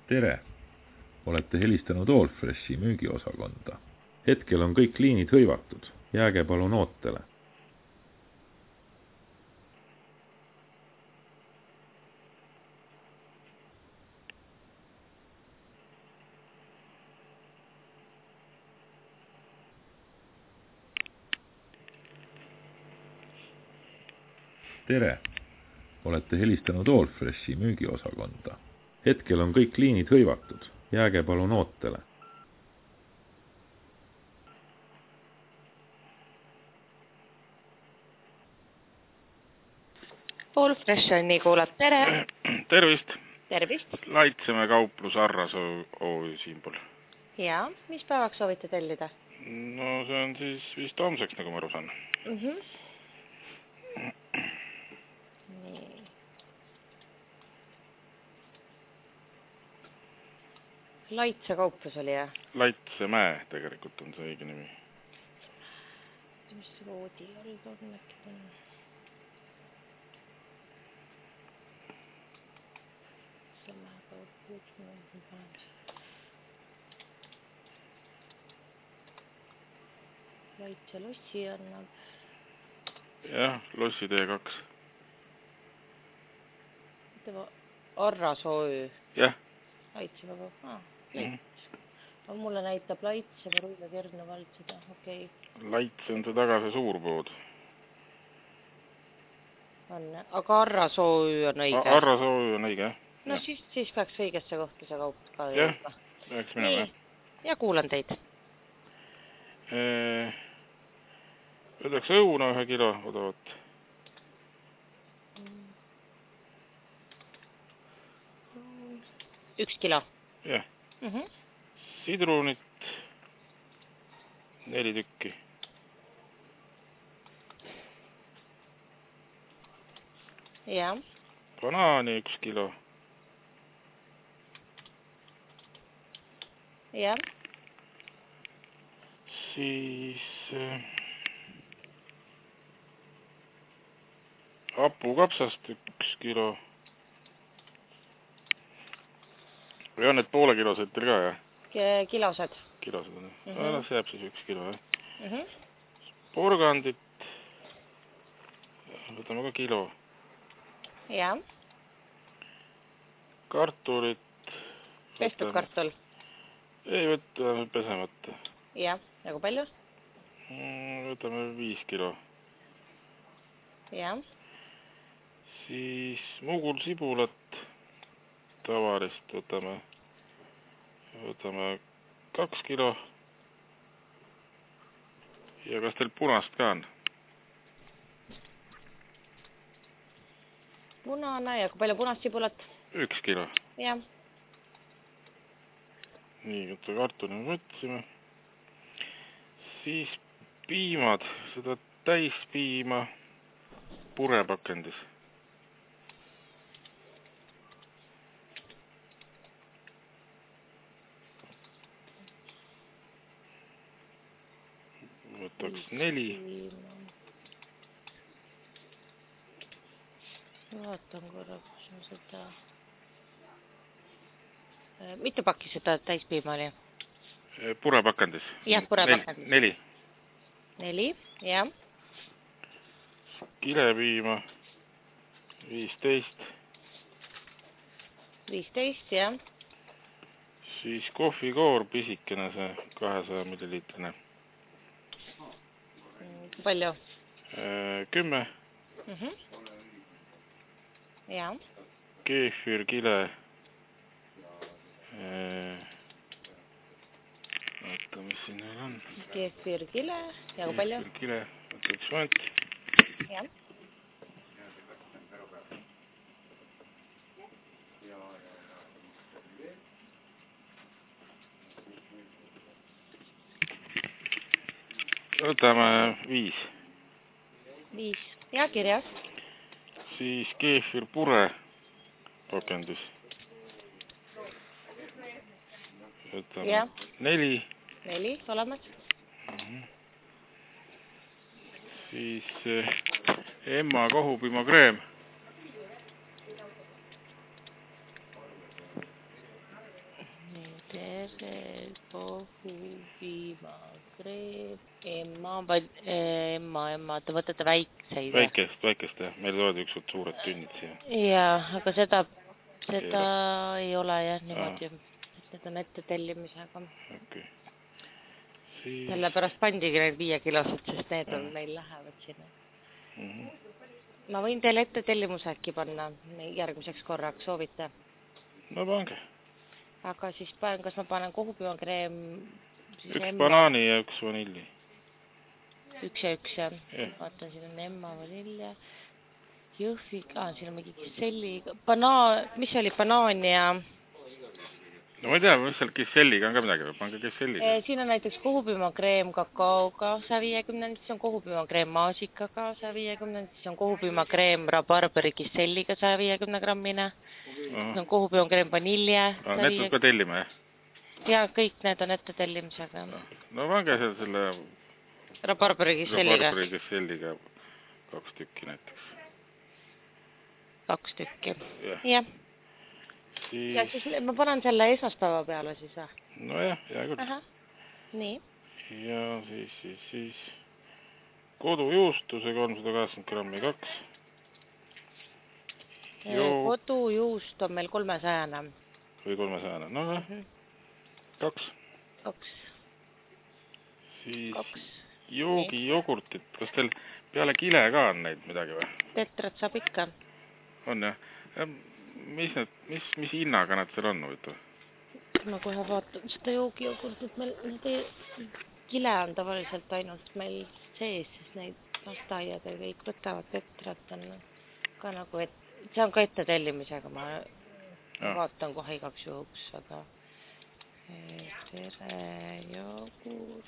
Tere! Olete helistanud Allfreshi müügiosakonda. Hetkel on kõik liinid hõivatud. Jääge palun ootele. Tere! Olete helistanud Allfreshi müügiosakonda. Hetkel on kõik liinid hõivatud. Jääge palun ootele. Allfresh on nii kuulab. Tere! Tervist! Tervist! Laitseme kauplus Arras OÜ siinpool. Jaa, mis päevaks soovite tellida? No see on siis vist homseks, nagu ma aru saan. Nii. Laitse kauplus oli, jah? Laitsemäe tegelikult on see õige nimi. Mis roodi all on äkki on? Laitse lossi annab. Jah, lossi T2. Arras OÜ. Jah. Laitse vaba. Mulle näitab Laitse, Võrulla, Kerna vald seda, okei. Laitse on see taga see suurpood. On, aga Arras OÜ on õige. Arras OÜ on õige, jah. No siis peaks õigesse kohta see kaup ka jõudma. Jah, peaks minema, jah. Ja kuulan teid. Võtaks õuna 1 kilo odavat. Üks kilo? Jah. Sidrunit 4 tükki. Jah. Banaani 1 kilo. Jah. Siis hapukapsast 1 kilo. Või on need poole kilosed teil ka, jah? Kilosed. Kilosed on, jah. See jääb siis 1 kilo, jah. Porgandit võtame ka kilo. Jah. Kartulit. Pestud kartul? Ei, võtame pesemata. Jah, nagu palju? Võtame 5 kilo. Jah. Siis mugul sibulat tavalist võtame 2 kilo. Ja kas teil punast ka on? Punane ja kui palju punast sibulat? 1 kilo. Jah. Nii, võtta kartuli me võtsime. Siis piimad, seda täispiima purepakendis. Võtaks 4. Vaatan korra, kus on seda... Mitu pakki seda täispiima oli? Purepakendis. Jah, purepakendis. 4. 4, jah. Kilepiima 15. 15, jah. Siis kohvikoor pisikene, see 200 milliliitrine. Palju? 10. Jah. Keefir, kile. Vaata, mis siin neil on. Keefir, kile. Ja kui palju? Keefir, kile. Võtta 1 vant. Jah. Võtame 5. 5. Ja kirjas. Siis keefir pure pakendis. Võtame 4. 4, olemas. Siis Emma kohupiimakreem. kohupiimakreem, emma, te võtate väikseid. Väikest jah, meil tulevad ükskord suured tünnid siia. Jaa, aga seda ei ole jah niimoodi, et need on ette tellimisega. Okay. Sellepärast pandigi need 5 kilosed, sest need on meil lähevad sinna. Ma võin teile ette tellimuse äkki panna järgmiseks korraks, soovite? No pange. Aga siis kas ma panen kohupiimakreem? Üks banaani ja üks vanilli. Üks ja üks, jah. Vaatan, siin on emma, vanilja, jõhvi, siin on mingi kisselli, mis oli banaan ja... No ma ei tea, mis seal kisselliga on ka midagi, pange kisselliga. Siin on näiteks kohupiimakreem kakaoga 150, siis on kohupiimakreem maasikaga 150, siis on kohupiimakreem rabarberi kisselliga 150 grammine, siis on kohupiimakreem vanilje. Need võib ka tellima, jah? Jaa, kõik need on ette tellimisega. No pange selle... Rabarberi kisselliga. 2 tükki näiteks. 2 tükki, jah. Ja siis ma panen selle esmaspäeva peale siis või? No jah, hea küll. Nii. Ja siis kodujuustuse 380 grammi 2. Kodujuust on meil 300. Või 300, no jah. 2. Siis joogijogurtit, kas teil peale kile ka on neid midagi või? Tetrat saab ikka. On jah. Mis hinnaga nad seal on? Ma kohe vaatan seda joogijogurtit. Kile on tavaliselt ainult meil sees, sest neid lasteaiad ja kõik võtavad tetrat on ka nagu, see on ka ette tellimisega, ma vaatan kohe igaks juhuks, aga tere jogurt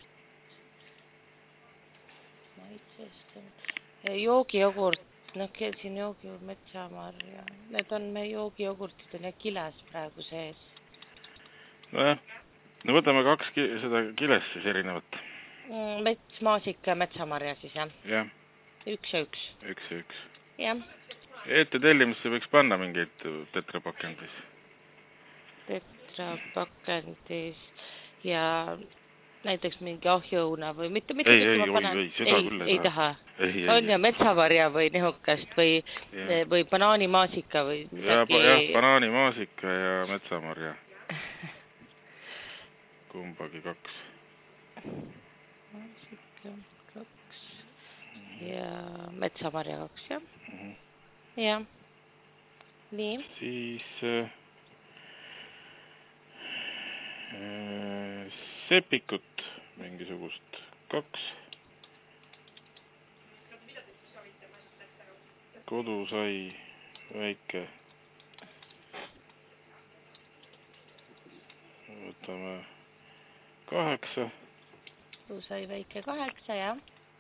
maitsestan joogijogurt. No siin joogijogurt, metsamarja. Need on meie joogijogurtid on ja kiles praegu sees. Nojah, no võtame 2 seda kiles siis erinevat. Mets, maasika ja metsamarja siis, jah? Jah. 1 ja 1. 1 ja 1. Jah. Ette tellimisse võiks panna mingeid tetrapakendis. Tetrapakendis ja... näiteks mingi ahjuuna või mitte ei, seda küll ei taha. On ja metsavarja või nihukast või banaanimaasika või midagi. Jah, banaanimaasika ja metsamarja. Kumbagi 2. Maasika 2 ja metsamarja 2, jah? Jah. Nii. Siis... sepikut mingisugust 2. Kodusai väike. Võtame 8. Kodusai väike 8, jah.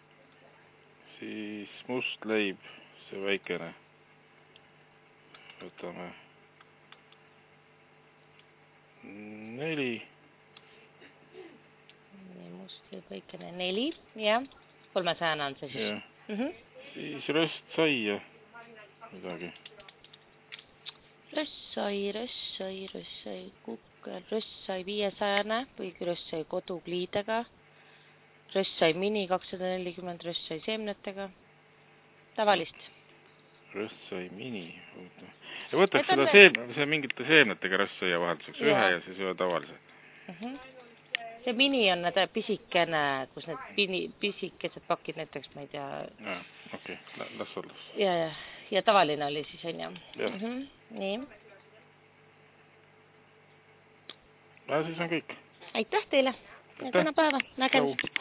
Siis must leib, see väikene. Võtame 4. Väikene 4, jah. 300 on see siis. Siis röstsaia midagi. Röstsai, kukkel, röstsai 500 või röstsai kodukliidega. Röstsai mini 240, röstsai seemnetega. Tavalist. Röstsai mini. Ja võtaks seda see mingite seemnetega röstsaia vahelduseks. Ühe ja siis ühe tavalise. See mini on need pisikene, kus need pisikesed pakid näiteks, ma ei tea. Jaa, okei, las olla. Ja tavaline oli siis, on ju? Jah. Nii. Ja siis on kõik. Aitäh teile. Ja täna päeva. Nägemist.